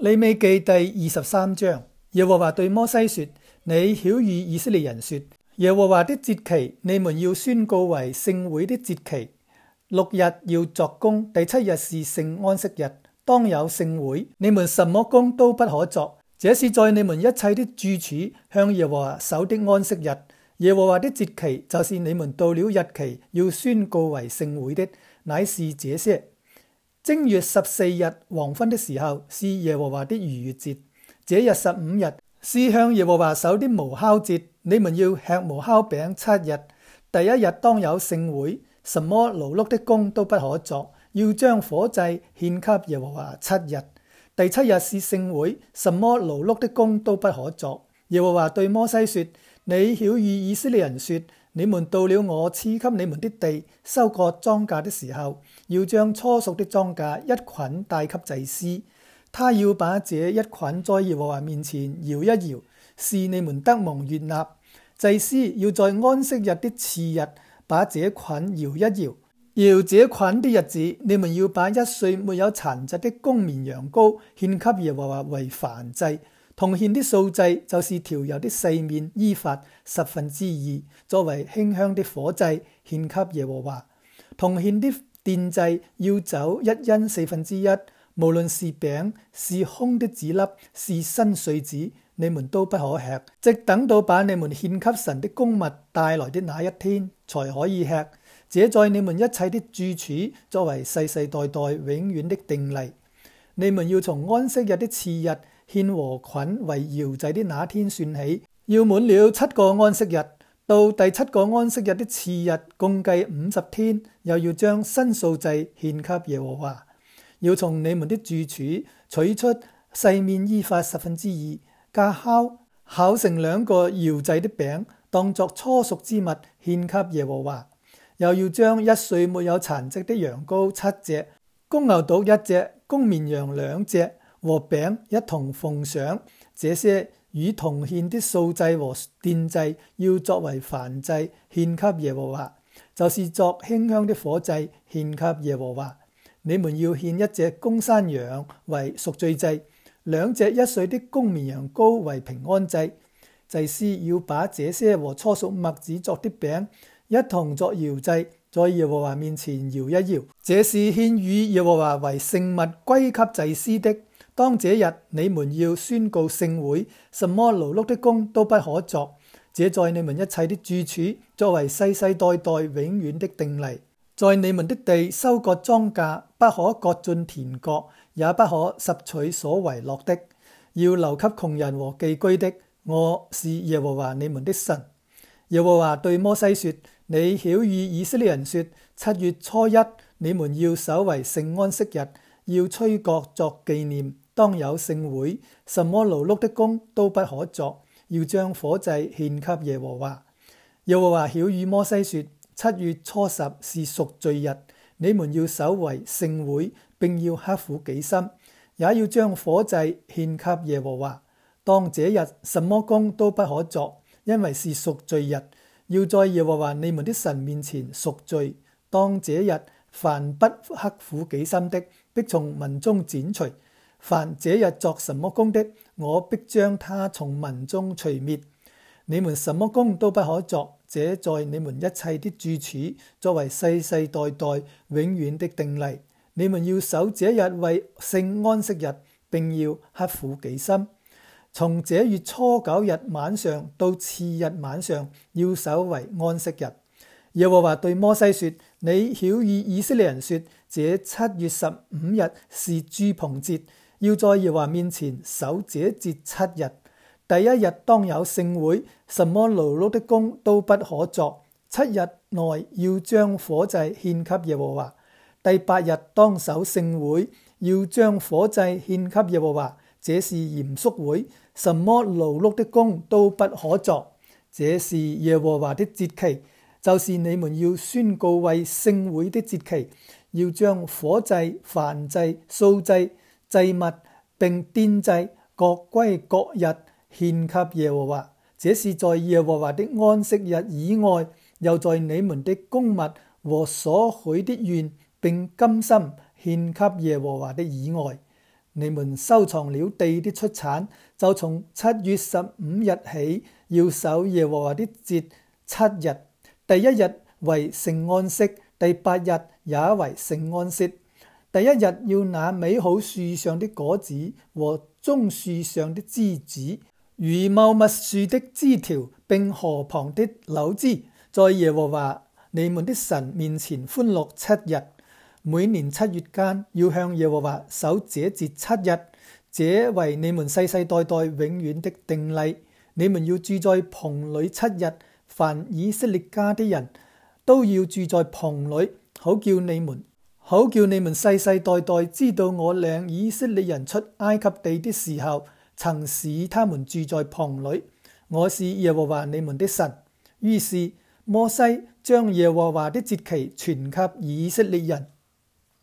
利未記第23章，耶和華對摩西說：你曉諭以色列人說，耶和華的節期你們要宣告為聖會的節期。6日要作工，第7日是聖安息日，當有聖會，你們什麼工都不可作。這是在你們一切的住處向耶和華守的安息日。耶和華的節期就是你們到了日期要宣告為聖會的，乃是這些：正月14日黃昏的時候是耶和華的逾越節，這日15日是向耶和華守的無酵節，你們要吃無酵餅7日。第1日當有聖會，什麼勞碌的工都不可作，要將火祭獻給耶和華7日。第7日是聖會，什麼勞碌的工都不可作。耶和華對摩西說：你曉諭以色列人說，你們到了我賜給你們的地，收割莊稼的時候，要將初熟的莊稼一捆帶給祭司，他要把這一捆在耶和華面前搖一搖，是你們得蒙悅納。祭司要在安息日的次日把這捆搖一搖。搖這捆的日子，你們要把1歲沒有殘疾的公綿羊羔獻給耶和華為燔祭。同獻的素祭就是調油的細麵伊法2/10，作為馨香的火祭獻給耶和華。同獻的奠祭要走1欣1/4，無論是餅是空的子粒是新穗子，你們都不可吃，直等到把你們獻給神的供物帶來的那一天才可以吃。這在你們一切的住處作為世世代代永遠的定例。你們要從安息日的次日獻禾捆為搖祭的那天算起，要滿了7個安息日，到第7個安息日的次日，共計50天，又要將新素祭獻給耶和華。要從你們的住處取出細麵伊法2/10，加烤成2個搖祭的餅，當作初熟之物獻給耶和華。又要將1歲沒有殘疾的羊羔7隻，公牛犢1隻，公綿羊2隻，和餅一同奉上。這些與同獻的素祭和奠祭要作為燔祭獻給耶和華，就是作馨香的火祭獻給耶和華。你們要獻1隻公山羊為贖罪祭，2隻1歲的公綿羊羔為平安祭。祭司要把這些和初熟麥子作的餅一同作搖祭，在耶和華面前搖一搖，這是獻與耶和華為聖物歸給祭司的。當這日你們要宣告聖會，什麼勞碌的工都不可作，這在你們一切的住處作為世世代代永遠的定例。在你們的地收割莊稼，不可割盡田角，也不可拾取所遺落的，要留給窮人和寄居的。我是耶和華你們的神。耶和華對摩西說：你曉諭以色列人說，7月初1你們要守為聖安息日，要吹角作紀念，當有聖會，什麼勞碌的工都不可作，要將火祭獻給耶和華。耶和華曉諭摩西說，7月初10是贖罪日，你們要守為聖會，並要刻苦己心，也要將火祭獻給耶和華。當這日什麼工都不可作，因為是贖罪日，要在耶和華你們的神面前贖罪。當這日凡不刻苦己心的，必從民中剪除；凡這日作什麼工的，我必將他從民中除滅。你們什麼工都不可作，這在你們一切的住處作為世世代代永遠的定例。你們要守這日為聖安息日，並要刻苦己心。從這月初9日晚上到次日晚上，要守為安息日。耶和華對摩西說：你曉諭以色列人說，這7月15日是住棚節，要在耶和華面前守這節7日。第1日當有聖會，什麼勞碌的工都不可作。7日內要將火祭獻給耶和華。第8日當守聖會，要將火祭獻給耶和華。這是嚴肅會，什麼勞碌的工都不可作。這是耶和華的節期，就是你們要宣告為聖會的節期，要將火祭、燔祭、素祭、祭物並奠祭各歸各日獻給耶和華。這是在耶和華的安息日以外，又在你們的供物和所許的願並甘心獻給耶和華的以外。 你們收藏了地的出產，就從7月15日起要守耶和華的節7日。第1日為聖安息，第8日也為聖安息。第1日要拿美好樹上的果子和棕樹上的枝子，如茂密樹的枝條，並河旁的柳枝，在耶和華你們的神面前歡樂7日。每年7月間要向耶和華守這節7日，這為你們世世代代永遠的定例。你們要住在棚裏7日，凡以色列家的人都要住在棚裏，好叫你們世世代代知道我領以色列人出埃及地的時候，曾使他們住在棚裏。我是耶和華你們的神。於是摩西將耶和華的節期傳給以色列人。